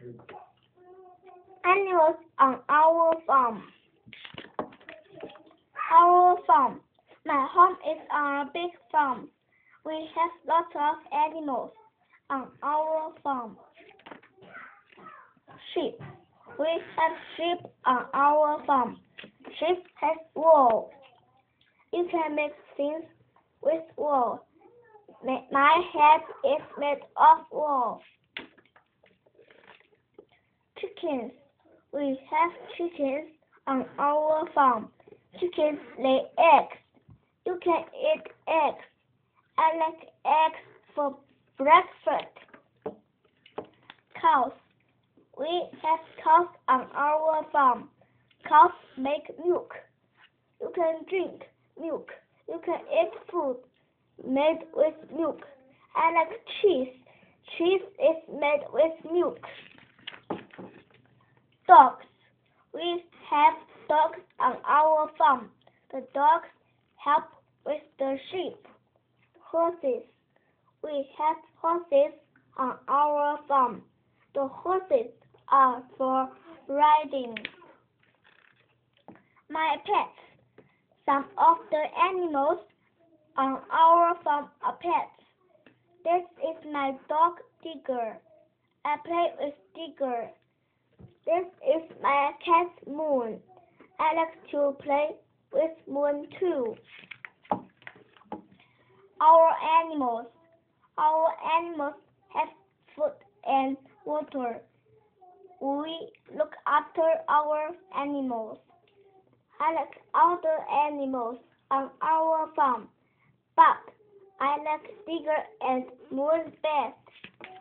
Animals on our farm. Our farm. My home is on a big farm. We have lots of animals on our farm. Sheep. We have sheep on our farm. Sheep has wool. You can make things with wool. My head is made of wool. Chickens. We have chickens on our farm. Chickens lay eggs. You can eat eggs. I like eggs for breakfast. Cows. We have cows on our farm. Cows make milk. You can drink milk. You can eat food made with milk. I like cheese. Cheese is made with milk. Dogs. We have dogs on our farm. The dogs help with the sheep. Horses. We have horses on our farm. The horses are for riding. My pets. Some of the animals on our farm are pets. This is my dog Digger. I play with Digger. This is my cat Moon. I like to play with Moon too. Our animals. Our animals have food and water. We look after our animals. I like all the animals on our farm, but I like Digger and Moon best.